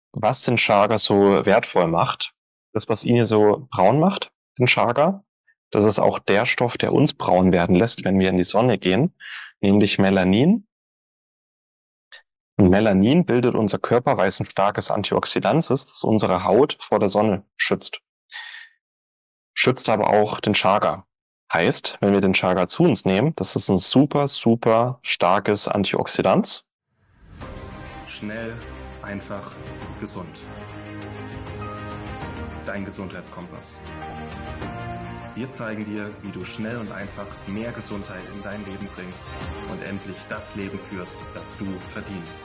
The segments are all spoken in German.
was den Chaga so wertvoll macht. Das, was ihn hier so braun macht, den Chaga, das ist auch der Stoff, der uns braun werden lässt, wenn wir in die Sonne gehen, nämlich Melanin. Und Melanin bildet unser Körper, weil es ein starkes Antioxidant ist, das unsere Haut vor der Sonne schützt. Schützt aber auch den Chaga. Heißt, wenn wir den Chaga zu uns nehmen, das ist ein super, super starkes Antioxidant. Schnell, einfach, gesund. Dein Gesundheitskompass. Wir zeigen dir, wie du schnell und einfach mehr Gesundheit in dein Leben bringst und endlich das Leben führst, das du verdienst.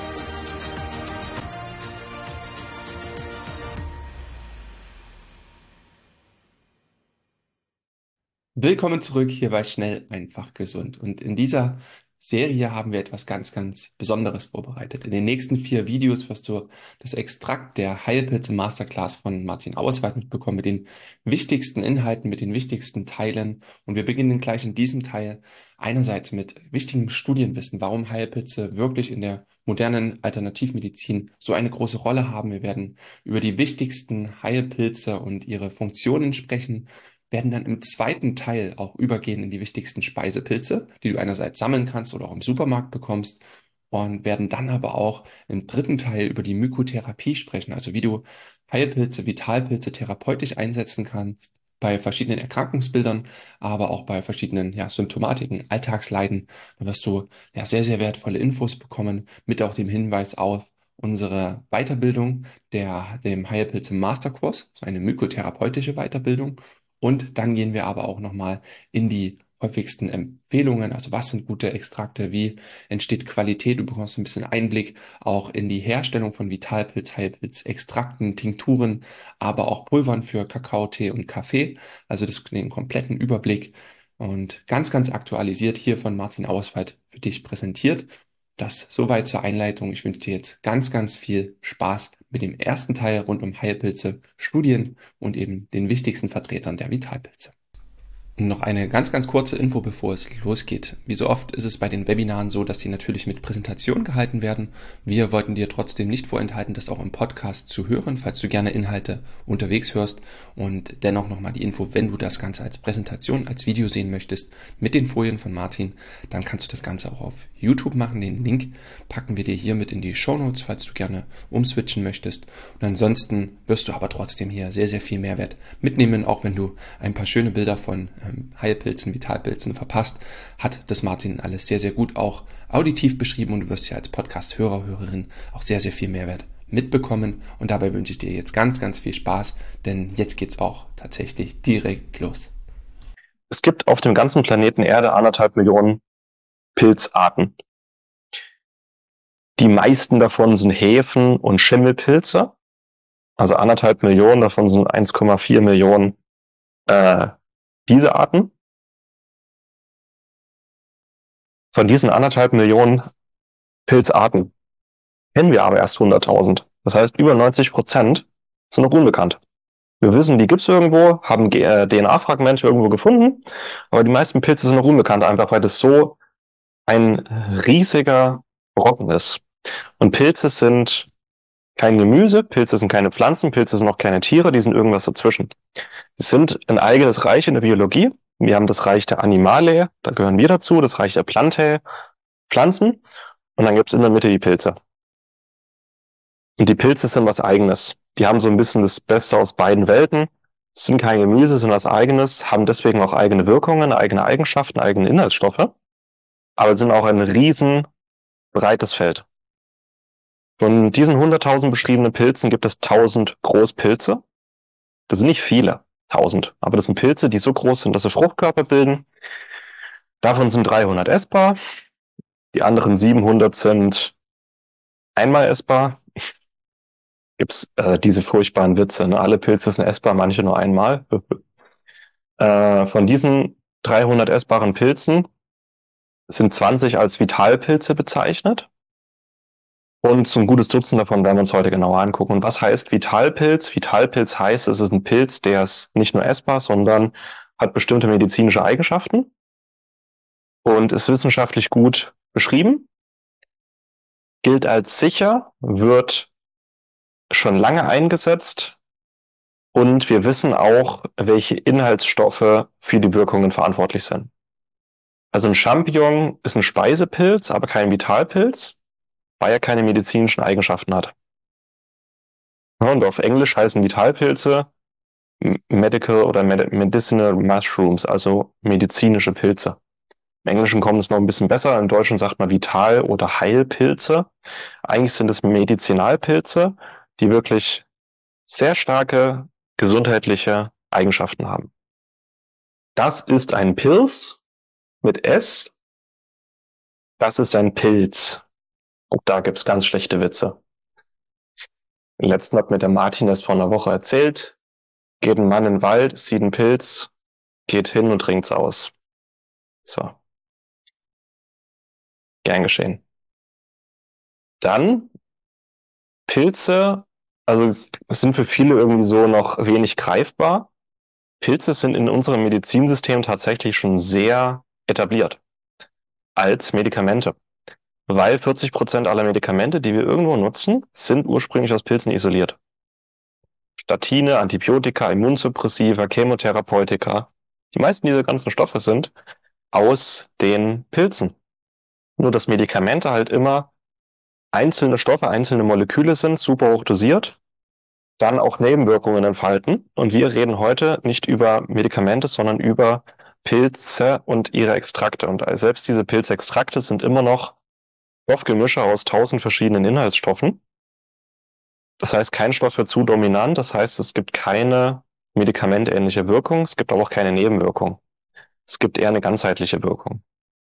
Willkommen zurück hier bei Schnell, einfach, gesund. Und in dieser Serie haben wir etwas ganz, ganz Besonderes vorbereitet. In den nächsten 4 Videos wirst du das Extrakt der Heilpilze Masterclass von Martin Auerswald mitbekommen, mit den wichtigsten Inhalten, mit den wichtigsten Teilen. Und wir beginnen gleich in diesem Teil einerseits mit wichtigem Studienwissen, warum Heilpilze wirklich in der modernen Alternativmedizin so eine große Rolle haben. Wir werden über die wichtigsten Heilpilze und ihre Funktionen sprechen, werden dann im zweiten Teil auch übergehen in die wichtigsten Speisepilze, die du einerseits sammeln kannst oder auch im Supermarkt bekommst, und werden dann aber auch im dritten Teil über die Mykotherapie sprechen, also wie du Heilpilze, Vitalpilze therapeutisch einsetzen kannst bei verschiedenen Erkrankungsbildern, aber auch bei verschiedenen Symptomatiken, Alltagsleiden. Da wirst du sehr, sehr wertvolle Infos bekommen, mit auch dem Hinweis auf unsere Weiterbildung, dem Heilpilze Masterkurs, so eine mykotherapeutische Weiterbildung. Und dann gehen wir aber auch nochmal in die häufigsten Empfehlungen. Also was sind gute Extrakte? Wie entsteht Qualität? Du bekommst ein bisschen Einblick auch in die Herstellung von Vitalpilz, Heilpilz, Extrakten, Tinkturen, aber auch Pulvern für Kakao, Tee und Kaffee. Also das den kompletten Überblick und ganz, ganz aktualisiert hier von Martin Auswald für dich präsentiert. Das soweit zur Einleitung. Ich wünsche dir jetzt ganz, ganz viel Spaß mit dem ersten Teil rund um Heilpilze, Studien und eben den wichtigsten Vertretern der Vitalpilze. Noch eine ganz, ganz kurze Info, bevor es losgeht. Wie so oft ist es bei den Webinaren so, dass sie natürlich mit Präsentation gehalten werden. Wir wollten dir trotzdem nicht vorenthalten, das auch im Podcast zu hören, falls du gerne Inhalte unterwegs hörst. Und dennoch nochmal die Info, wenn du das Ganze als Präsentation, als Video sehen möchtest, mit den Folien von Martin, dann kannst du das Ganze auch auf YouTube machen. Den Link packen wir dir hier mit in die Shownotes, falls du gerne umswitchen möchtest. Und ansonsten wirst du aber trotzdem hier sehr, sehr viel Mehrwert mitnehmen, auch wenn du ein paar schöne Bilder von Heilpilzen, Vitalpilzen verpasst, hat das Martin alles sehr, sehr gut auch auditiv beschrieben und du wirst ja als Podcast-Hörer, Hörerin auch sehr, sehr viel Mehrwert mitbekommen. Und dabei wünsche ich dir jetzt ganz, ganz viel Spaß, denn jetzt geht's auch tatsächlich direkt los. Es gibt auf dem ganzen Planeten Erde 1,5 Millionen Pilzarten. Die meisten davon sind Hefen- und Schimmelpilze. Also 1,5 Millionen, davon sind 1,4 Millionen diese Arten. Von diesen 1,5 Millionen Pilzarten kennen wir aber erst 100.000. Das heißt, über 90% sind noch unbekannt. Wir wissen, die gibt's irgendwo, haben DNA-Fragmente irgendwo gefunden, aber die meisten Pilze sind noch unbekannt, einfach weil das so ein riesiger Brocken ist. Und Pilze sind kein Gemüse, Pilze sind keine Pflanzen, Pilze sind auch keine Tiere, die sind irgendwas dazwischen. Sie sind ein eigenes Reich in der Biologie. Wir haben das Reich der Animalia, da gehören wir dazu, das Reich der Plantae, Pflanzen, und dann gibt's in der Mitte die Pilze. Und die Pilze sind was Eigenes. Die haben so ein bisschen das Beste aus beiden Welten, sind kein Gemüse, sind was Eigenes, haben deswegen auch eigene Wirkungen, eigene Eigenschaften, eigene Inhaltsstoffe, aber sind auch ein riesen breites Feld. Von diesen 100.000 beschriebenen Pilzen gibt es 1.000 Großpilze. Das sind nicht viele, 1.000, aber das sind Pilze, die so groß sind, dass sie Fruchtkörper bilden. Davon sind 300 essbar, die anderen 700 sind einmal essbar. Gibt's diese furchtbaren Witze, ne? Alle Pilze sind essbar, manche nur einmal. Von diesen 300 essbaren Pilzen sind 20 als Vitalpilze bezeichnet. Und so ein gutes Dutzend davon werden wir uns heute genauer angucken. Und was heißt Vitalpilz? Vitalpilz heißt, es ist ein Pilz, der ist nicht nur essbar, sondern hat bestimmte medizinische Eigenschaften und ist wissenschaftlich gut beschrieben, gilt als sicher, wird schon lange eingesetzt und wir wissen auch, welche Inhaltsstoffe für die Wirkungen verantwortlich sind. Also ein Champignon ist ein Speisepilz, aber kein Vitalpilz, weil er keine medizinischen Eigenschaften hat. Ja, und auf Englisch heißen Vitalpilze Medical oder Medicinal Mushrooms, also medizinische Pilze. Im Englischen kommt es noch ein bisschen besser. Im Deutschen sagt man Vital- oder Heilpilze. Eigentlich sind es Medizinalpilze, die wirklich sehr starke gesundheitliche Eigenschaften haben. Das ist ein Pilz mit S. Das ist ein Pilz. Und da gibt's ganz schlechte Witze. Den letzten hat mir der Martin erst vor einer Woche erzählt. Geht ein Mann in den Wald, sieht einen Pilz, geht hin und trinkt's aus. So, gern geschehen. Dann Pilze, also sind für viele irgendwie so noch wenig greifbar. Pilze sind in unserem Medizinsystem tatsächlich schon sehr etabliert als Medikamente, weil 40% aller Medikamente, die wir irgendwo nutzen, sind ursprünglich aus Pilzen isoliert. Statine, Antibiotika, Immunsuppressiva, Chemotherapeutika. Die meisten dieser ganzen Stoffe sind aus den Pilzen. Nur dass Medikamente halt immer einzelne Stoffe, einzelne Moleküle sind, super hoch dosiert, dann auch Nebenwirkungen entfalten. Und wir reden heute nicht über Medikamente, sondern über Pilze und ihre Extrakte. Und selbst diese Pilzextrakte sind immer noch Stoffgemische aus 1000 verschiedenen Inhaltsstoffen. Das heißt, kein Stoff wird zu dominant. Das heißt, es gibt keine medikamentähnliche Wirkung. Es gibt aber auch keine Nebenwirkung. Es gibt eher eine ganzheitliche Wirkung.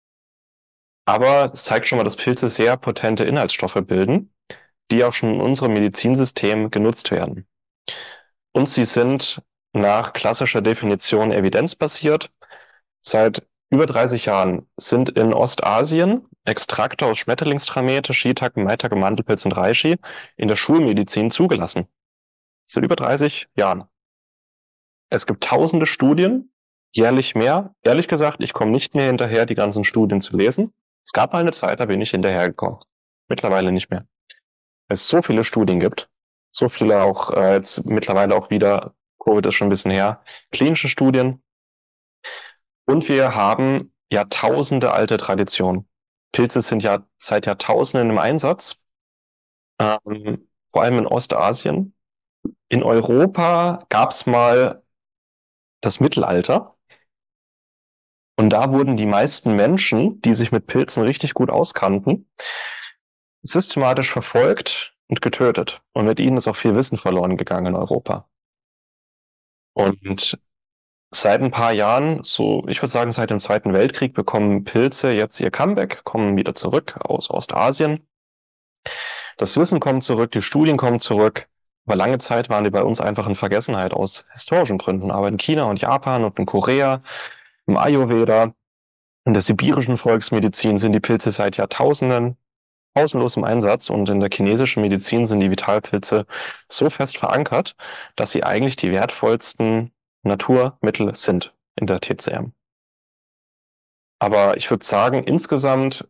Aber es zeigt schon mal, dass Pilze sehr potente Inhaltsstoffe bilden, die auch schon in unserem Medizinsystem genutzt werden. Und sie sind nach klassischer Definition evidenzbasiert. Seit über 30 Jahren sind in Ostasien Extrakte aus Schmetterlingstramete, Shiitake, Maitake, Mandelpilz und Reishi in der Schulmedizin zugelassen. Seit über 30 Jahren. Es gibt tausende Studien, jährlich mehr. Ehrlich gesagt, ich komme nicht mehr hinterher, die ganzen Studien zu lesen. Es gab mal eine Zeit, da bin ich hinterhergekommen. Mittlerweile nicht mehr. Weil es so viele Studien gibt, so viele auch jetzt mittlerweile auch wieder, Covid ist schon ein bisschen her, klinische Studien. Und wir haben Jahrtausende alte Tradition. Pilze sind ja seit Jahrtausenden im Einsatz, vor allem in Ostasien. In Europa gab es mal das Mittelalter. Und da wurden die meisten Menschen, die sich mit Pilzen richtig gut auskannten, systematisch verfolgt und getötet. Und mit ihnen ist auch viel Wissen verloren gegangen in Europa. Und seit ein paar Jahren, so ich würde sagen seit dem Zweiten Weltkrieg, bekommen Pilze jetzt ihr Comeback, kommen wieder zurück aus Ostasien. Das Wissen kommt zurück, die Studien kommen zurück. Aber lange Zeit waren die bei uns einfach in Vergessenheit aus historischen Gründen. Aber in China und Japan und in Korea, im Ayurveda, in der sibirischen Volksmedizin sind die Pilze seit Jahrtausenden pausenlos im Einsatz und in der chinesischen Medizin sind die Vitalpilze so fest verankert, dass sie eigentlich die wertvollsten Naturmittel sind in der TCM. Aber ich würde sagen, insgesamt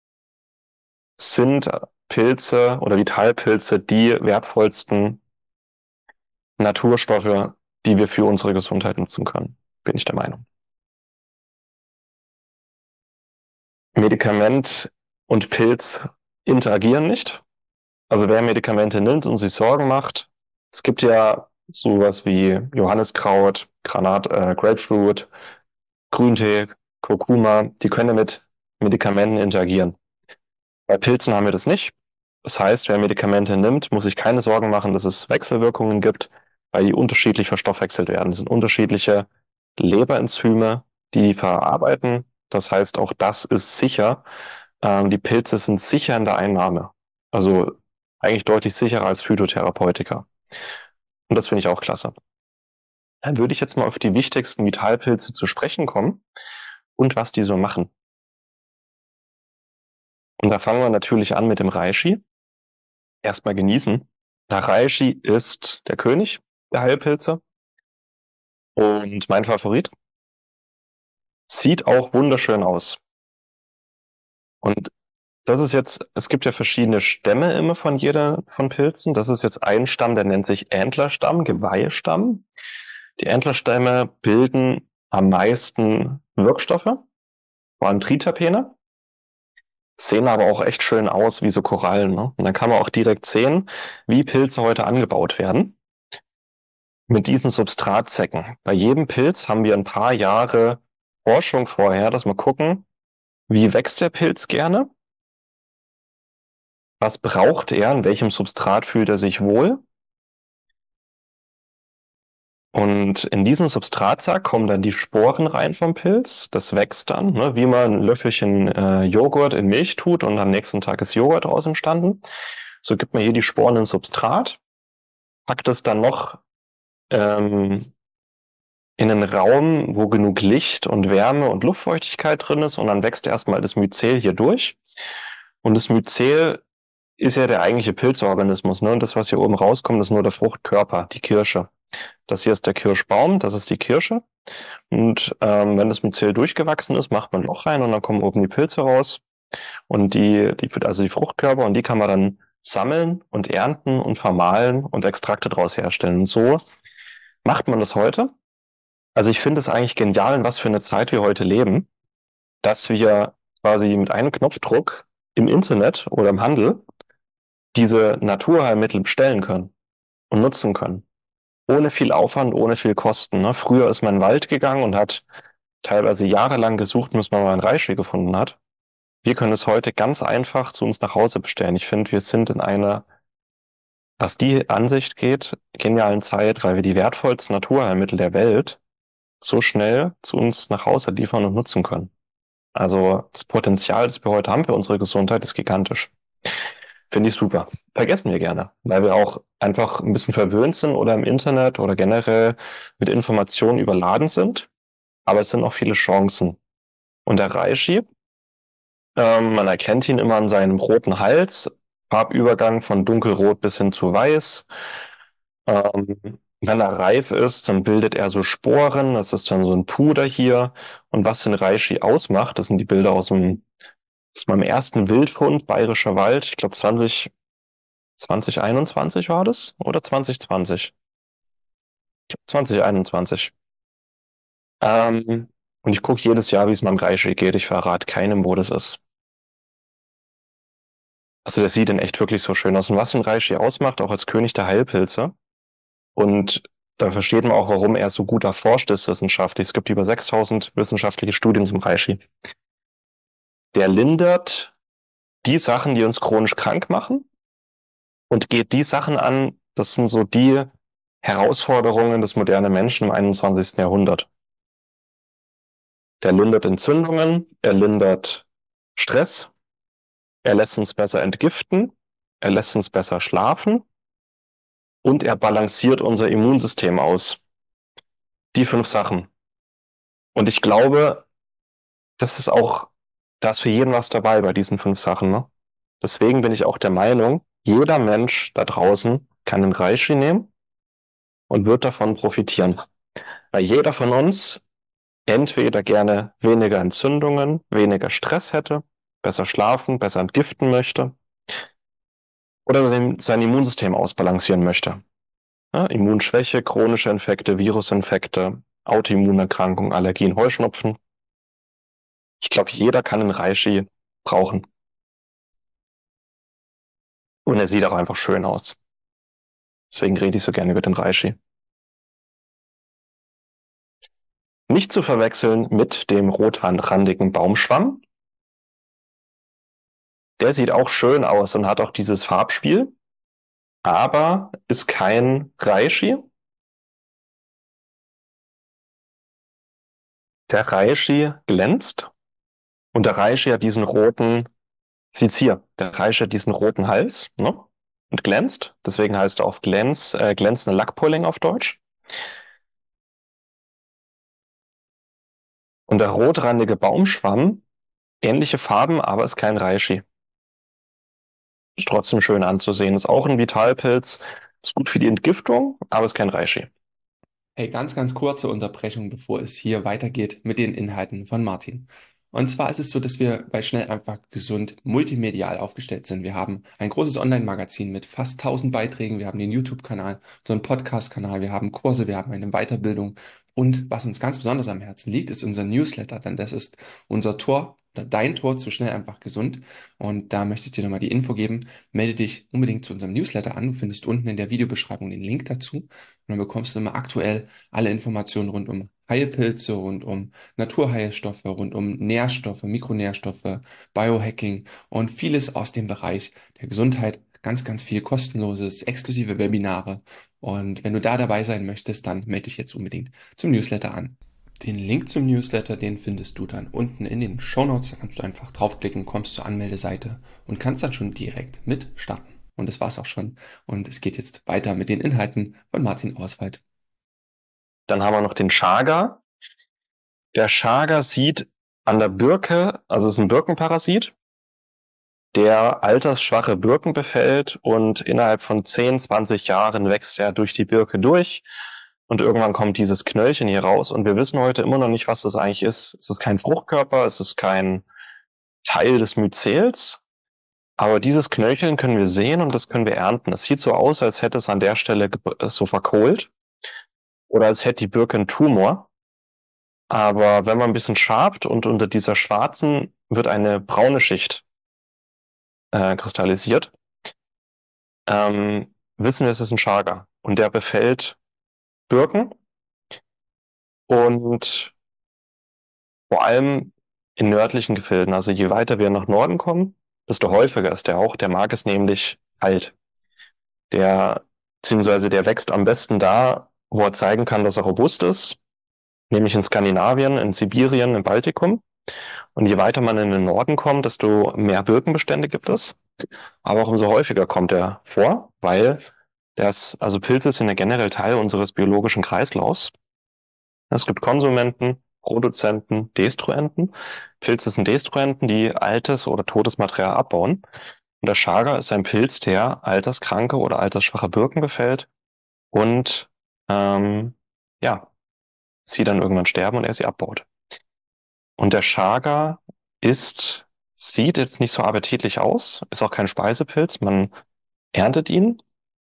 sind Pilze oder Vitalpilze die wertvollsten Naturstoffe, die wir für unsere Gesundheit nutzen können, bin ich der Meinung. Medikament und Pilz interagieren nicht. Also wer Medikamente nimmt und sich Sorgen macht, es gibt ja sowas wie Johanniskraut, Grapefruit, Grüntee, Kurkuma, die können ja mit Medikamenten interagieren. Bei Pilzen haben wir das nicht. Das heißt, wer Medikamente nimmt, muss sich keine Sorgen machen, dass es Wechselwirkungen gibt, weil die unterschiedlich verstoffwechselt werden. Das sind unterschiedliche Leberenzyme, die verarbeiten. Das heißt, auch das ist sicher. Die Pilze sind sicher in der Einnahme. Also eigentlich deutlich sicherer als Phytotherapeutika. Und das finde ich auch klasse. Dann würde ich jetzt mal auf die wichtigsten Vitalpilze zu sprechen kommen und was die so machen. Und da fangen wir natürlich an mit dem Reishi. Erstmal genießen. Der Reishi ist der König der Heilpilze und mein Favorit. Sieht auch wunderschön aus. Und Das ist jetzt, es gibt ja verschiedene Stämme immer von jeder von Pilzen. Das ist jetzt ein Stamm, der nennt sich Antlerstamm, Geweihestamm. Die Antlerstämme bilden am meisten Wirkstoffe, vor allem Triterpene, sehen aber auch echt schön aus wie so Korallen. Ne? Und dann kann man auch direkt sehen, wie Pilze heute angebaut werden. Mit diesen Substratsäcken. Bei jedem Pilz haben wir ein paar Jahre Forschung vorher, dass wir gucken, wie wächst der Pilz gerne, was braucht er, in welchem Substrat fühlt er sich wohl. Und in diesen Substratsack kommen dann die Sporen rein vom Pilz. Das wächst dann, ne, wie man ein Löffelchen Joghurt in Milch tut und am nächsten Tag ist Joghurt daraus entstanden. So gibt man hier die Sporen ins Substrat, packt es dann noch ähm, in einen Raum, wo genug Licht und Wärme und Luftfeuchtigkeit drin ist und dann wächst erstmal das Myzel hier durch. Und das Myzel ist ja der eigentliche Pilzorganismus, ne? Und das, was hier oben rauskommt, ist nur der Fruchtkörper, die Kirsche. Das hier ist der Kirschbaum, das ist die Kirsche. Und wenn das Myzel durchgewachsen ist, macht man ein Loch rein und dann kommen oben die Pilze raus. Und also die Fruchtkörper, und die kann man dann sammeln und ernten und vermahlen und Extrakte daraus herstellen. Und so macht man das heute. Also ich finde es eigentlich genial, in was für eine Zeit wir heute leben, dass wir quasi mit einem Knopfdruck im Internet oder im Handel diese Naturheilmittel bestellen können und nutzen können. Ohne viel Aufwand, ohne viel Kosten. Ne? Früher ist man in den Wald gegangen und hat teilweise jahrelang gesucht, bis man mal einen Reishi gefunden hat. Wir können es heute ganz einfach zu uns nach Hause bestellen. Ich finde, wir sind in einer, was die Ansicht geht, genialen Zeit, weil wir die wertvollsten Naturheilmittel der Welt so schnell zu uns nach Hause liefern und nutzen können. Also das Potenzial, das wir heute haben für unsere Gesundheit, ist gigantisch. Finde ich super. Vergessen wir gerne, weil wir auch einfach ein bisschen verwöhnt sind oder im Internet oder generell mit Informationen überladen sind. Aber es sind auch viele Chancen. Und der Reishi, man erkennt ihn immer an seinem roten Hals, Farbübergang von dunkelrot bis hin zu weiß. Wenn er reif ist, dann bildet er so Sporen. Das ist dann so ein Puder hier. Und was den Reishi ausmacht, das sind die Bilder aus meinem ersten Wildfund, Bayerischer Wald. Ich glaube 2021 war das oder 2020? Ich glaube 2021. Und ich gucke jedes Jahr, wie es meinem Reishi geht. Ich verrate keinem, wo das ist. Also das sieht in echt wirklich so schön aus. Und was den Reishi ausmacht, auch als König der Heilpilze. Und da versteht man auch, warum er so gut erforscht ist wissenschaftlich. Es gibt über 6000 wissenschaftliche Studien zum Reishi. Der lindert die Sachen, die uns chronisch krank machen und geht die Sachen an, das sind so die Herausforderungen des modernen Menschen im 21. Jahrhundert. Der lindert Entzündungen, er lindert Stress, er lässt uns besser entgiften, er lässt uns besser schlafen und er balanciert unser Immunsystem aus. Die 5 Sachen. Und ich glaube, das ist auch, da ist für jeden was dabei bei diesen 5 Sachen, ne? Deswegen bin ich auch der Meinung, jeder Mensch da draußen kann einen Reishi nehmen und wird davon profitieren. Weil jeder von uns entweder gerne weniger Entzündungen, weniger Stress hätte, besser schlafen, besser entgiften möchte oder sein Immunsystem ausbalancieren möchte. Ja, Immunschwäche, chronische Infekte, Virusinfekte, Autoimmunerkrankungen, Allergien, Heuschnupfen. Ich glaube, jeder kann einen Reishi brauchen. Und er sieht auch einfach schön aus. Deswegen rede ich so gerne über den Reishi. Nicht zu verwechseln mit dem rotrandigen Baumschwamm. Der sieht auch schön aus und hat auch dieses Farbspiel, aber ist kein Reishi. Der Reishi glänzt und der Reishi hat diesen roten, sieht's hier, der Reishi hat diesen roten Hals, ne? Und glänzt. Deswegen heißt er auch glänzende Lackpulling auf Deutsch. Und der rotrandige Baumschwamm, ähnliche Farben, aber ist kein Reishi. Ist trotzdem schön anzusehen. Ist auch ein Vitalpilz. Ist gut für die Entgiftung, aber ist kein Reishi. Hey, ganz kurze Unterbrechung, bevor es hier weitergeht mit den Inhalten von Martin. Und zwar ist es so, dass wir bei Schnell einfach gesund multimedial aufgestellt sind. Wir haben ein großes Online-Magazin mit fast 1000 Beiträgen. Wir haben den YouTube-Kanal, so einen Podcast-Kanal. Wir haben Kurse, wir haben eine Weiterbildung. Und was uns ganz besonders am Herzen liegt, ist unser Newsletter, denn das ist unser Tor oder dein Tor zu Schnell einfach gesund. Und da möchte ich dir nochmal die Info geben. Melde dich unbedingt zu unserem Newsletter an. Du findest unten in der Videobeschreibung den Link dazu. Und dann bekommst du immer aktuell alle Informationen rund um Heilpilze, rund um Naturheilstoffe, rund um Nährstoffe, Mikronährstoffe, Biohacking und vieles aus dem Bereich der Gesundheit. Ganz, ganz viel kostenloses, exklusive Webinare. Und wenn du da dabei sein möchtest, dann melde dich jetzt unbedingt zum Newsletter an. Den Link zum Newsletter, den findest du dann unten in den Shownotes. Da kannst du einfach draufklicken, kommst zur Anmeldeseite und kannst dann schon direkt mit starten. Und das war's auch schon. Und es geht jetzt weiter mit den Inhalten von Martin Auswald. Dann haben wir noch den Chaga. Der Chaga sieht an der Birke, also es ist ein Birkenparasit, der altersschwache Birken befällt und innerhalb von 10, 20 Jahren wächst er durch die Birke durch und irgendwann kommt dieses Knöllchen hier raus und wir wissen heute immer noch nicht, was das eigentlich ist. Es ist kein Fruchtkörper, es ist kein Teil des Myzels, aber dieses Knöllchen können wir sehen und das können wir ernten. Es sieht so aus, als hätte es an der Stelle so verkohlt oder als hätte die Birke einen Tumor. Aber wenn man ein bisschen schabt und unter dieser schwarzen wird eine braune Schicht kristallisiert, wissen wir, es ist ein Chaga. Und der befällt Birken und vor allem in nördlichen Gefilden. Also je weiter wir nach Norden kommen, desto häufiger ist der auch. Der mag es nämlich kalt. Beziehungsweise der wächst am besten da, wo er zeigen kann, dass er robust ist, nämlich in Skandinavien, in Sibirien, im Baltikum. Und je weiter man in den Norden kommt, desto mehr Birkenbestände gibt es. Aber auch umso häufiger kommt er vor, weil also Pilze sind ja generell Teil unseres biologischen Kreislaufs. Es gibt Konsumenten, Produzenten, Destruenten. Pilze sind Destruenten, die altes oder totes Material abbauen. Und der Chaga ist ein Pilz, der alterskranke oder altersschwache Birken befällt und ja, sie dann irgendwann sterben und er sie abbaut. Und der Chaga sieht jetzt nicht so appetitlich aus, ist auch kein Speisepilz. Man erntet ihn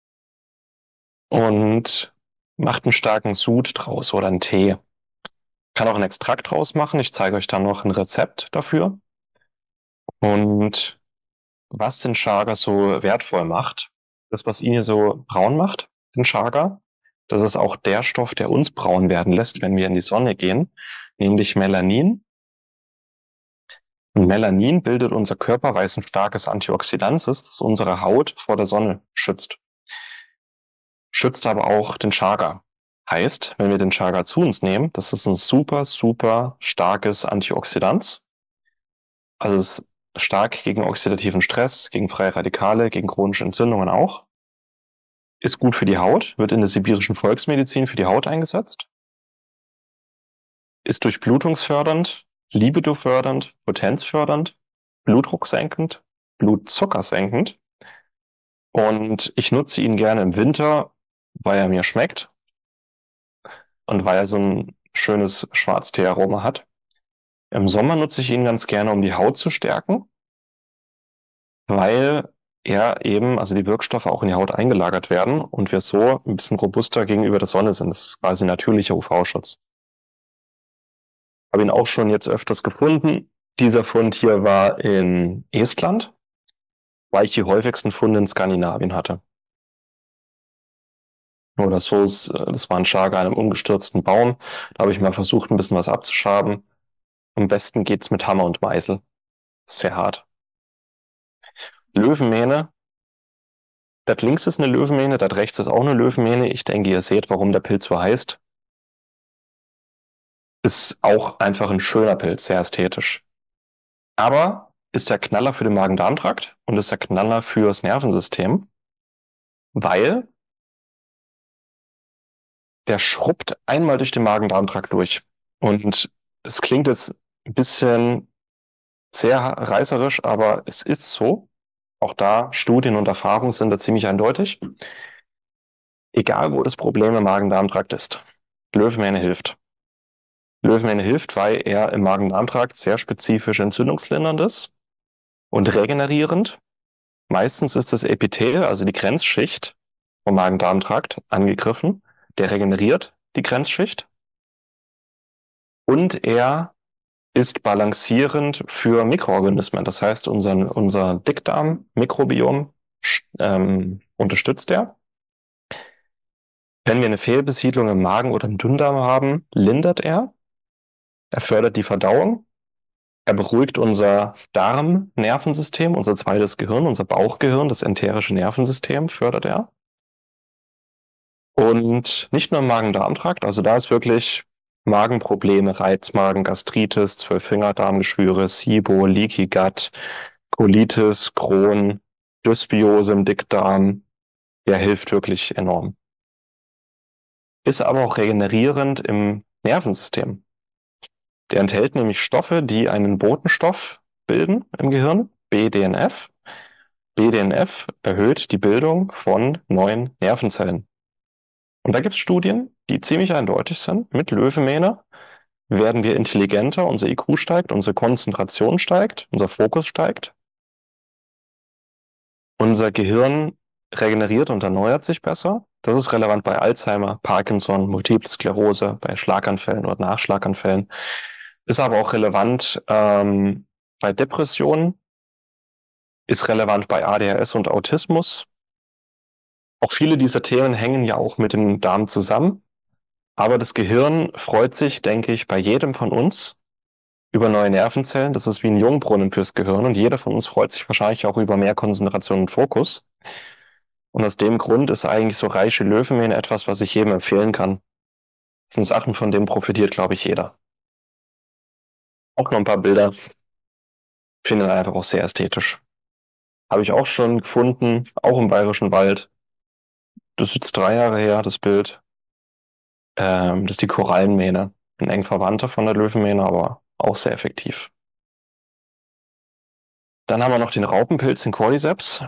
und macht einen starken Sud draus oder einen Tee. Kann auch einen Extrakt draus machen. Ich zeige euch dann noch ein Rezept dafür. Und was den Chaga so wertvoll macht, das, was ihn hier so braun macht, den Chaga, das ist auch der Stoff, der uns braun werden lässt, wenn wir in die Sonne gehen, nämlich Melanin. Und Melanin bildet unser Körper, weil es ein starkes Antioxidant ist, das unsere Haut vor der Sonne schützt. Schützt aber auch den Chaga. Heißt, wenn wir den Chaga zu uns nehmen, das ist ein super, super starkes Antioxidant. Also es ist stark gegen oxidativen Stress, gegen freie Radikale, gegen chronische Entzündungen auch. Ist gut für die Haut, wird in der sibirischen Volksmedizin für die Haut eingesetzt. Ist durchblutungsfördernd, libidofördernd, potenzfördernd, blutdrucksenkend, blutzuckersenkend. Und ich nutze ihn gerne im Winter, weil er mir schmeckt und weil er so ein schönes Schwarztee-Aroma hat. Im Sommer nutze ich ihn ganz gerne, um die Haut zu stärken, weil also die Wirkstoffe auch in die Haut eingelagert werden und wir so ein bisschen robuster gegenüber der Sonne sind. Das ist quasi natürlicher UV-Schutz. Habe ihn auch schon jetzt öfters gefunden. Dieser Fund hier war in Estland, weil ich die häufigsten Funde in Skandinavien hatte. Oder so, das war ein Chaga an einem umgestürzten Baum. Da habe ich mal versucht, ein bisschen was abzuschaben. Am besten geht's mit Hammer und Meißel. Sehr hart. Löwenmähne. Das links ist eine Löwenmähne, das rechts ist auch eine Löwenmähne. Ich denke, ihr seht, warum der Pilz so heißt. Ist auch einfach ein schöner Pilz, sehr ästhetisch. Aber ist der Knaller für den Magen-Darm-Trakt und ist der Knaller fürs Nervensystem, weil der schrubbt einmal durch den Magen-Darm-Trakt durch. Und es klingt jetzt ein bisschen sehr reißerisch, aber es ist so. Auch da Studien und Erfahrungen sind da ziemlich eindeutig. Egal, wo das Problem im Magen-Darm-Trakt ist. Löwenmähne hilft. Löwenmähne hilft, weil er im Magen-Darm-Trakt sehr spezifisch entzündungslindernd ist und regenerierend. Meistens ist das Epithel, also die Grenzschicht vom Magen-Darm-Trakt, angegriffen. Der regeneriert die Grenzschicht und er ist balancierend für Mikroorganismen. Das heißt, unser Dickdarm-Mikrobiom unterstützt er. Wenn wir eine Fehlbesiedlung im Magen oder im Dünndarm haben, lindert er. Er fördert die Verdauung. Er beruhigt unser Darmnervensystem, unser zweites Gehirn, unser Bauchgehirn, das enterische Nervensystem fördert er. Und nicht nur im Magen-Darm-Trakt, also da ist wirklich Magenprobleme, Reizmagen, Gastritis, Zwölffingerdarmgeschwüre, SIBO, Leaky Gut, Colitis, Crohn, Dysbiose im Dickdarm, der hilft wirklich enorm. Ist aber auch regenerierend im Nervensystem. Der enthält nämlich Stoffe, die einen Botenstoff bilden im Gehirn, BDNF. BDNF erhöht die Bildung von neuen Nervenzellen. Und da gibt es Studien, die ziemlich eindeutig sind. Mit Löwenmähne werden wir intelligenter, unser IQ steigt, unsere Konzentration steigt, unser Fokus steigt. Unser Gehirn regeneriert und erneuert sich besser. Das ist relevant bei Alzheimer, Parkinson, Multiple Sklerose, bei Schlaganfällen oder Nachschlaganfällen. Ist aber auch relevant bei Depressionen, ist relevant bei ADHS und Autismus. Auch viele dieser Themen hängen ja auch mit dem Darm zusammen. Aber das Gehirn freut sich, denke ich, bei jedem von uns über neue Nervenzellen. Das ist wie ein Jungbrunnen fürs Gehirn und jeder von uns freut sich wahrscheinlich auch über mehr Konzentration und Fokus. Und aus dem Grund ist eigentlich so reiche Löwenmähne etwas, was ich jedem empfehlen kann. Das sind Sachen, von denen profitiert, glaube ich, jeder. Auch noch ein paar Bilder. Finde ich einfach auch sehr ästhetisch. Habe ich auch schon gefunden, auch im Bayerischen Wald. Das ist jetzt 3 Jahre her, das Bild. Das ist die Korallenmähne. Ein eng Verwandter von der Löwenmähne, aber auch sehr effektiv. Dann haben wir noch den Raupenpilz, den Cordyceps.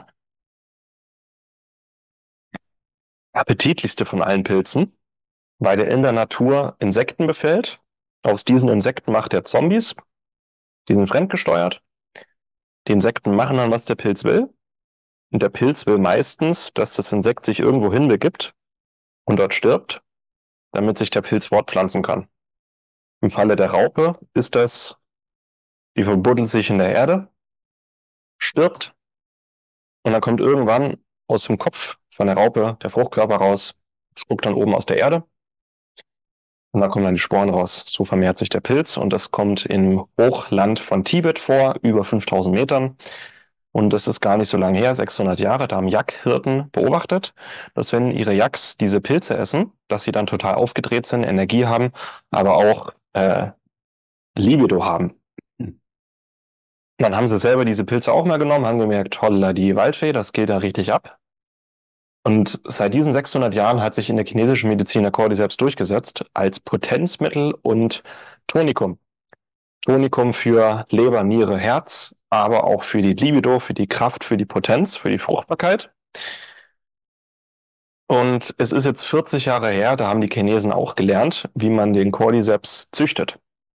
Appetitlichste von allen Pilzen, weil der in der Natur Insekten befällt. Aus diesen Insekten macht er Zombies. Die sind fremdgesteuert. Die Insekten machen dann, was der Pilz will. Und der Pilz will meistens, dass das Insekt sich irgendwo hinbegibt und dort stirbt, damit sich der Pilz fortpflanzen kann. Im Falle der Raupe ist das, die verbuddelt sich in der Erde, stirbt und dann kommt irgendwann aus dem Kopf von der Raupe der Fruchtkörper raus. Das guckt dann oben aus der Erde und da kommen dann die Sporen raus. So vermehrt sich der Pilz und das kommt im Hochland von Tibet vor, über 5000 Metern. Und das ist gar nicht so lange her, 600 Jahre. Da haben Jagdhirten beobachtet, dass wenn ihre Yaks diese Pilze essen, dass sie dann total aufgedreht sind, Energie haben, aber auch Libido haben. Dann haben sie selber diese Pilze auch mal genommen, haben gemerkt, holla, die Waldfee, das geht da richtig ab. Und seit diesen 600 Jahren hat sich in der chinesischen Medizin der Cordyceps durchgesetzt als Potenzmittel und Tonikum. Tonikum für Leber, Niere, Herz, aber auch für die Libido, für die Kraft, für die Potenz, für die Fruchtbarkeit. Und es ist jetzt 40 Jahre her, da haben die Chinesen auch gelernt, wie man den Cordyceps züchtet.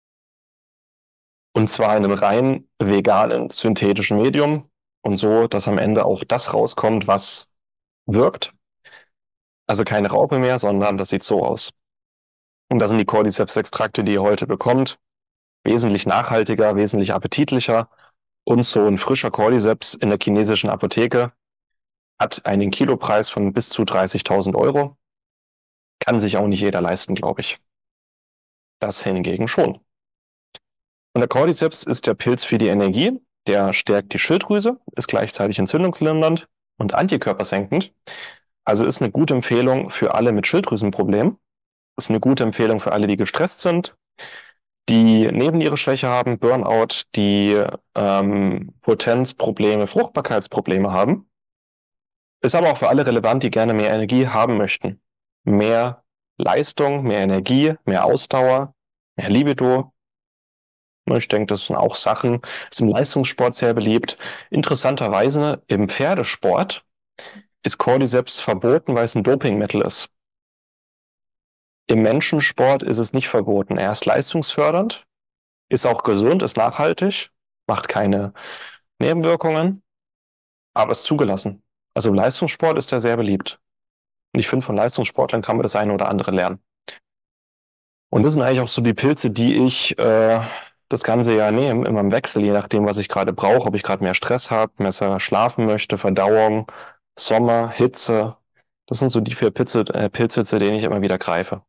Und zwar in einem rein veganen, synthetischen Medium und so, dass am Ende auch das rauskommt, was wirkt. Also keine Raupe mehr, sondern das sieht so aus. Und das sind die Cordyceps-Extrakte, die ihr heute bekommt. Wesentlich nachhaltiger, wesentlich appetitlicher. Und so ein frischer Cordyceps in der chinesischen Apotheke hat einen Kilopreis von bis zu 30.000 Euro. Kann sich auch nicht jeder leisten, glaube ich. Das hingegen schon. Und der Cordyceps ist der Pilz für die Energie. Der stärkt die Schilddrüse, ist gleichzeitig entzündungslindernd und antikörpersenkend. Also ist eine gute Empfehlung für alle mit Schilddrüsenproblemen. Ist eine gute Empfehlung für alle, die gestresst sind, die Nebennierenschwäche haben, Burnout, die Potenzprobleme, Fruchtbarkeitsprobleme haben. Ist aber auch für alle relevant, die gerne mehr Energie haben möchten. Mehr Leistung, mehr Energie, mehr Ausdauer, mehr Libido. Ich denke, das sind auch Sachen, ist im Leistungssport sehr beliebt. Interessanterweise im Pferdesport ist Cordyceps verboten, weil es ein Dopingmittel ist. Im Menschensport ist es nicht verboten. Er ist leistungsfördernd, ist auch gesund, ist nachhaltig, macht keine Nebenwirkungen, aber ist zugelassen. Also im Leistungssport ist er sehr beliebt. Und ich finde, von Leistungssportlern kann man das eine oder andere lernen. Und das sind eigentlich auch so die Pilze, die ich das ganze Jahr nehme, immer im Wechsel, je nachdem, was ich gerade brauche, ob ich gerade mehr Stress habe, besser schlafen möchte, Verdauung, Sommer, Hitze. Das sind so die 4 Pilze, zu denen ich immer wieder greife.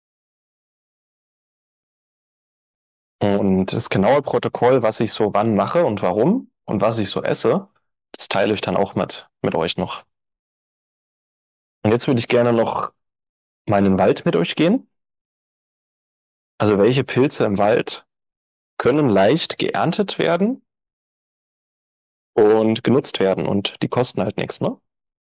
Und das genaue Protokoll, was ich so wann mache und warum und was ich so esse, das teile ich dann auch mit euch noch. Und jetzt würde ich gerne noch mal in den Wald mit euch gehen. Also welche Pilze im Wald können leicht geerntet werden und genutzt werden und die kosten halt nichts, ne?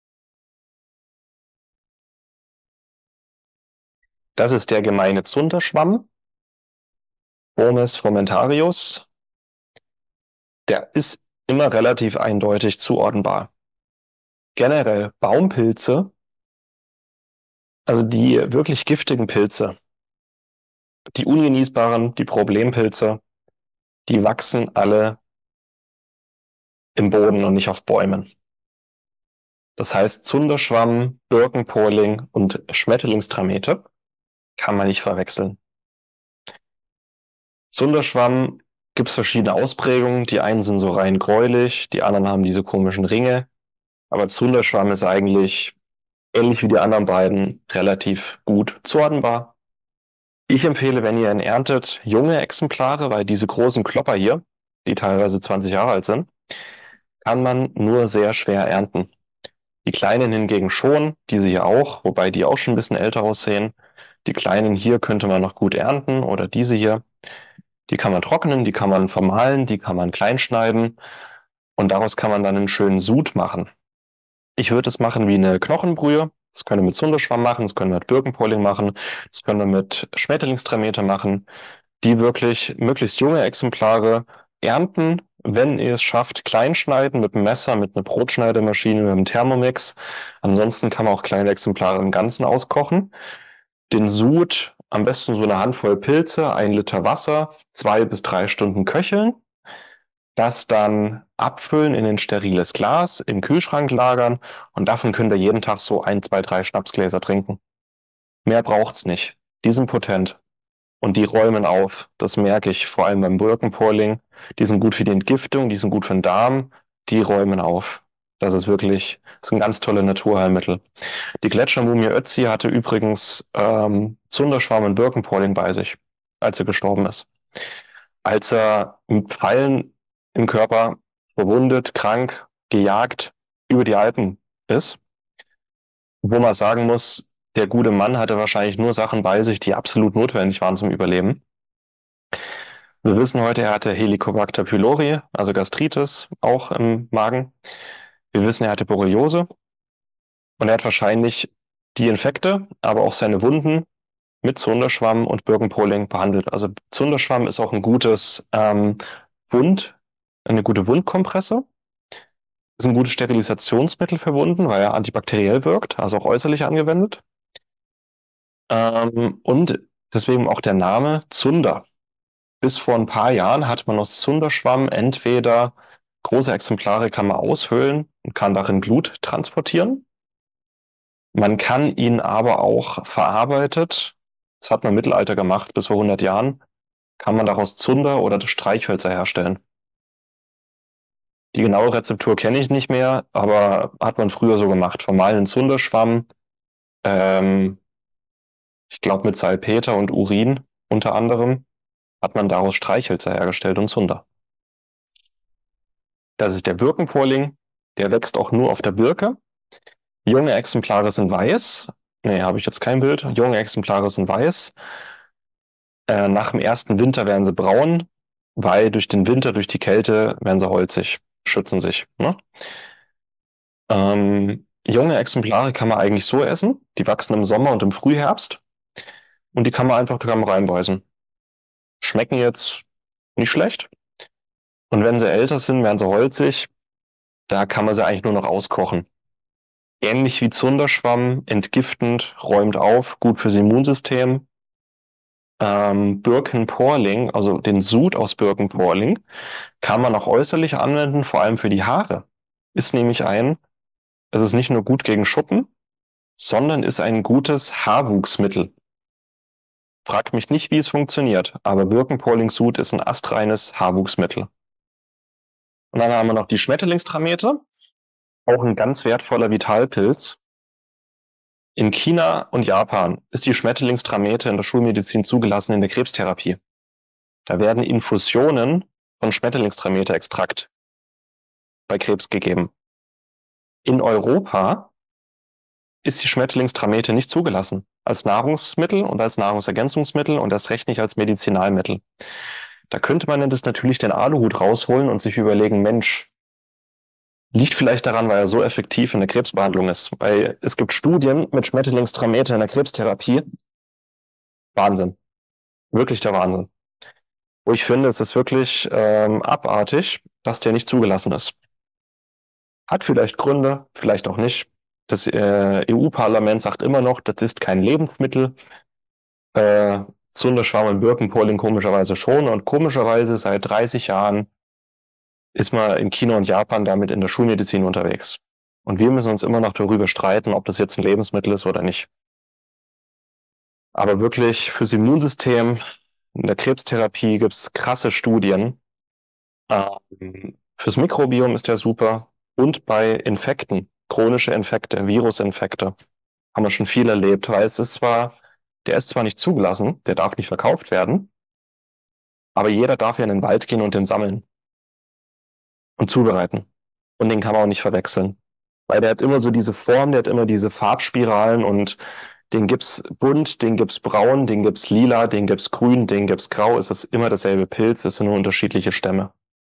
Das ist der gemeine Zunderschwamm, Bomis frumentarius. Der ist immer relativ eindeutig zuordnenbar. Generell Baumpilze, also die wirklich giftigen Pilze, die ungenießbaren, die Problempilze, die wachsen alle im Boden und nicht auf Bäumen. Das heißt, Zunderschwamm, Birkenpoling und Schmetterlingstramete kann man nicht verwechseln. Zunderschwamm gibt es verschiedene Ausprägungen. Die einen sind so rein gräulich, die anderen haben diese komischen Ringe. Aber Zunderschwamm ist eigentlich ähnlich wie die anderen beiden relativ gut zuordnenbar. Ich empfehle, wenn ihr ihn erntet, junge Exemplare, weil diese großen Klopper hier, die teilweise 20 Jahre alt sind, kann man nur sehr schwer ernten. Die kleinen hingegen schon, diese hier auch, wobei die auch schon ein bisschen älter aussehen. Die kleinen hier könnte man noch gut ernten oder diese hier. Die kann man trocknen, die kann man vermahlen, die kann man klein schneiden und daraus kann man dann einen schönen Sud machen. Ich würde es machen wie eine Knochenbrühe. Das können wir mit Zunderschwamm machen, das können wir mit Birkenpolling machen, das können wir mit Schmetterlingstramete machen. Die wirklich möglichst junge Exemplare ernten, wenn ihr es schafft, klein schneiden mit einem Messer, mit einer Brotschneidemaschine, mit einem Thermomix. Ansonsten kann man auch kleine Exemplare im Ganzen auskochen. Den Sud, am besten so eine Handvoll Pilze, 1 Liter Wasser, 2 bis 3 Stunden köcheln. Das dann abfüllen in ein steriles Glas, im Kühlschrank lagern und davon könnt ihr jeden Tag so 1, 2, 3 Schnapsgläser trinken. Mehr braucht's nicht. Die sind potent und die räumen auf. Das merke ich vor allem beim Birkenpolling. Die sind gut für die Entgiftung, die sind gut für den Darm, die räumen auf. Das ist ein ganz tolle Naturheilmittel. Die Gletschermumie Ötzi hatte übrigens Zunderschwamm und Birkenpolling bei sich, als er gestorben ist. Als er mit Pfeilen im Körper verwundet, krank, gejagt über die Alpen ist, wo man sagen muss, der gute Mann hatte wahrscheinlich nur Sachen bei sich, die absolut notwendig waren zum Überleben. Wir wissen heute, er hatte Helicobacter pylori, also Gastritis, auch im Magen. Wir wissen, er hatte Borreliose und er hat wahrscheinlich die Infekte, aber auch seine Wunden mit Zunderschwamm und Birkenpolling behandelt. Also Zunderschwamm ist auch ein gutes eine gute Wundkompresse. Ist ein gutes Sterilisationsmittel für Wunden, weil er antibakteriell wirkt, also auch äußerlich angewendet. Und deswegen auch der Name Zunder. Bis vor ein paar Jahren hat man aus Zunderschwamm entweder große Exemplare kann man aushöhlen und kann darin Glut transportieren. Man kann ihn aber auch verarbeitet, das hat man im Mittelalter gemacht, bis vor 100 Jahren, kann man daraus Zunder oder Streichhölzer herstellen. Die genaue Rezeptur kenne ich nicht mehr, aber hat man früher so gemacht. Vermahlenen Zunderschwamm, ähm, ich glaube mit Salpeter und Urin unter anderem, hat man daraus Streichhölzer hergestellt und Zunder. Das ist der Birkenpolling, der wächst auch nur auf der Birke. Junge Exemplare sind weiß. Nee, habe ich jetzt kein Bild. Junge Exemplare sind weiß. Nach dem ersten Winter werden sie braun, weil durch den Winter, durch die Kälte, werden sie holzig, schützen sich. Ne? Junge Exemplare kann man eigentlich so essen. Die wachsen im Sommer und im Frühherbst. Und die kann man reinbeißen. Schmecken jetzt nicht schlecht. Und wenn sie älter sind, werden sie holzig. Da kann man sie eigentlich nur noch auskochen. Ähnlich wie Zunderschwamm, entgiftend, räumt auf, gut fürs Immunsystem. Birkenporling, also den Sud aus Birkenporling, kann man auch äußerlich anwenden, vor allem für die Haare. Es ist nicht nur gut gegen Schuppen, sondern ist ein gutes Haarwuchsmittel. Fragt mich nicht, wie es funktioniert, aber Birkenporling Sud ist ein astreines Haarwuchsmittel. Und dann haben wir noch die Schmetterlingstramete, auch ein ganz wertvoller Vitalpilz. In China und Japan ist die Schmetterlingstramete in der Schulmedizin zugelassen in der Krebstherapie. Da werden Infusionen von Schmetterlingstramete-Extrakt bei Krebs gegeben. In Europa ist die Schmetterlingstramete nicht zugelassen als Nahrungsmittel und als Nahrungsergänzungsmittel und erst recht nicht als Medizinalmittel. Da könnte man dann das natürlich den Aluhut rausholen und sich überlegen, Mensch, liegt vielleicht daran, weil er so effektiv in der Krebsbehandlung ist. Weil es gibt Studien mit Schmetterlingstramete in der Krebstherapie. Wahnsinn. Wirklich der Wahnsinn. Wo ich finde, es ist wirklich abartig, dass der nicht zugelassen ist. Hat vielleicht Gründe, vielleicht auch nicht. Das EU-Parlament sagt immer noch, das ist kein Lebensmittel. Zunderschwamm und Birkenporling komischerweise schon. Und komischerweise seit 30 Jahren ist man in China und Japan damit in der Schulmedizin unterwegs. Und wir müssen uns immer noch darüber streiten, ob das jetzt ein Lebensmittel ist oder nicht. Aber wirklich fürs Immunsystem, in der Krebstherapie gibt es krasse Studien. Fürs Mikrobiom ist der super. Und bei Infekten, chronische Infekte, Virusinfekte, haben wir schon viel erlebt, weil der ist zwar nicht zugelassen, der darf nicht verkauft werden, aber jeder darf ja in den Wald gehen und den sammeln und zubereiten. Und den kann man auch nicht verwechseln. Weil der hat immer so diese Form, der hat immer diese Farbspiralen und den gibt's bunt, den gibt's braun, den gibt's lila, den gibt's grün, den gibt's grau. Es ist immer dasselbe Pilz, es sind nur unterschiedliche Stämme.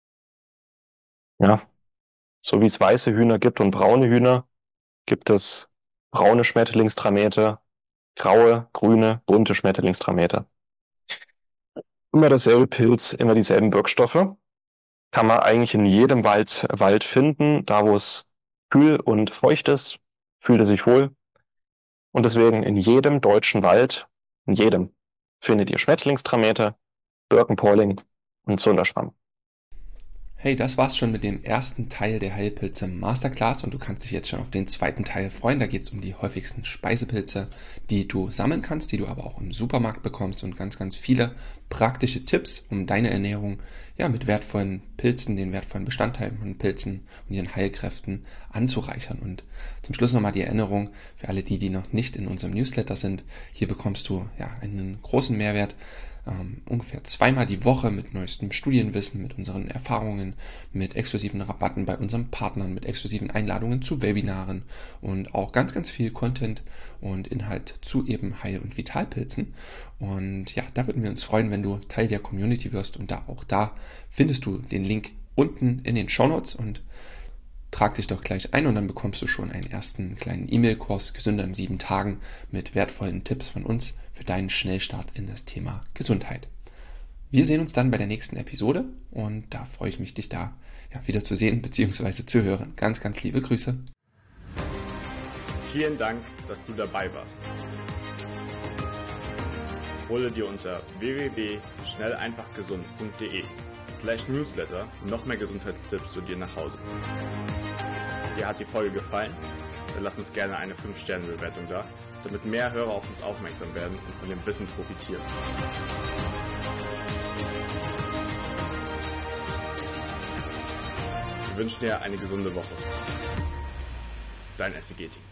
Ja. So wie es weiße Hühner gibt und braune Hühner, gibt es braune Schmetterlingstramete, graue, grüne, bunte Schmetterlingstramete. Immer dasselbe Pilz, immer dieselben Wirkstoffe. Kann man eigentlich in jedem Wald finden, da wo es kühl und feucht ist, fühlt er sich wohl. Und deswegen in jedem deutschen Wald, in jedem, findet ihr Schmetterlingstramete, Birkenporling und Zunderschwamm. Hey, das war's schon mit dem ersten Teil der Heilpilze Masterclass und du kannst dich jetzt schon auf den zweiten Teil freuen. Da geht's um die häufigsten Speisepilze, die du sammeln kannst, die du aber auch im Supermarkt bekommst und ganz, ganz viele praktische Tipps, um deine Ernährung mit wertvollen Pilzen, den wertvollen Bestandteilen von Pilzen und ihren Heilkräften anzureichern. Und zum Schluss nochmal die Erinnerung für alle die noch nicht in unserem Newsletter sind. Hier bekommst du einen großen Mehrwert. Ungefähr zweimal die Woche mit neuestem Studienwissen, mit unseren Erfahrungen, mit exklusiven Rabatten bei unseren Partnern, mit exklusiven Einladungen zu Webinaren und auch ganz, ganz viel Content und Inhalt zu eben Heil- und Vitalpilzen. Und ja, da würden wir uns freuen, wenn du Teil der Community wirst und da findest du den Link unten in den Shownotes und trag dich doch gleich ein und dann bekommst du schon einen ersten kleinen E-Mail-Kurs Gesünder in 7 Tagen mit wertvollen Tipps von uns für deinen Schnellstart in das Thema Gesundheit. Wir sehen uns dann bei der nächsten Episode und da freue ich mich, dich da wieder zu sehen bzw. zu hören. Ganz, ganz liebe Grüße. Vielen Dank, dass du dabei warst. Hole dir unter www.schnelleinfachgesund.de/Newsletter noch mehr Gesundheitstipps zu dir nach Hause. Dir hat die Folge gefallen? Dann lass uns gerne eine 5-Sterne-Bewertung da, damit mehr Hörer auf uns aufmerksam werden und von dem Wissen profitieren. Wir wünschen dir eine gesunde Woche. Dein SEG-Team.